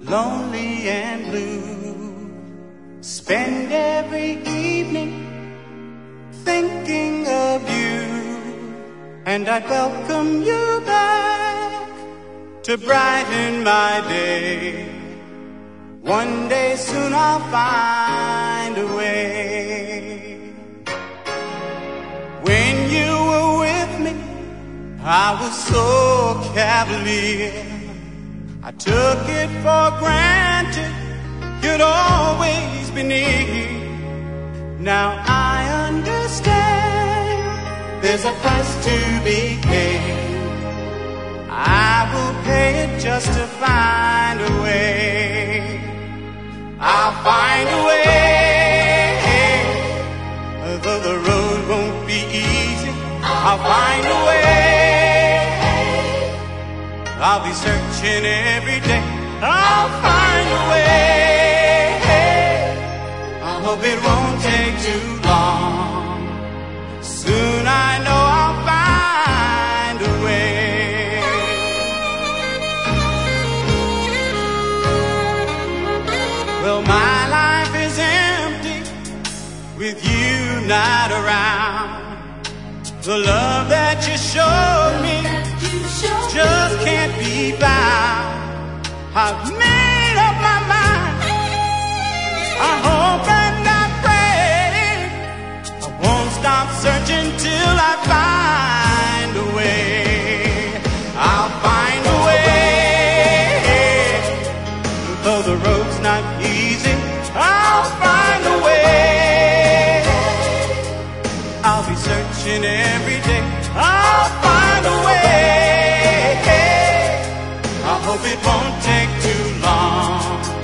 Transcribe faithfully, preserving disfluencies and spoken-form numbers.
lonely and blue. Spend every evening thinking of you, and I'd welcome you back to brighten my day. One day soon I'll find a way. When you were with me, I was so cavalier. I took it for granted you'd always be near. Now I understand there's a price to be paid. I will pay it just to find a way. I'll find a way. Though the road won't be easy, I'll find a way. I'll be searching every day. I'll find a way. I hope it won't take too long. Soon I know I'll find a way. Well, my life is empty with you not around. The love that you showed me just can't be found. I've made up my mind. I hope and I pray I won't stop searching till I find a way. I'll find a way. Though the road's not easy, I'll find a way. I'll be searching every day. I'll find a way. I hope it won't take too long.